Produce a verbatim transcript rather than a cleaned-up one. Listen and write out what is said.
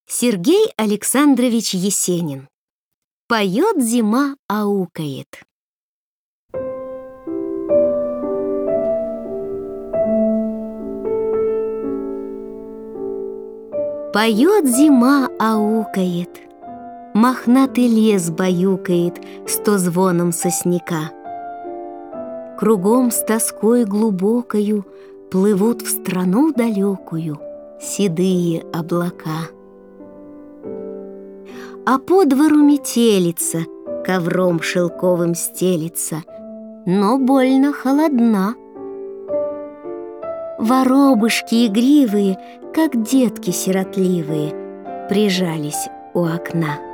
Сергей Александрович Есенин. Поет зима, аукает. Поет зима, аукает, мохнатый лес баюкает сто звоном сосняка. Кругом с тоской глубокою плывут в страну далекую седые облака. А по двору метелица ковром шелковым стелится, но больно холодна. Воробушки игривые, как детки сиротливые, прижались у окна.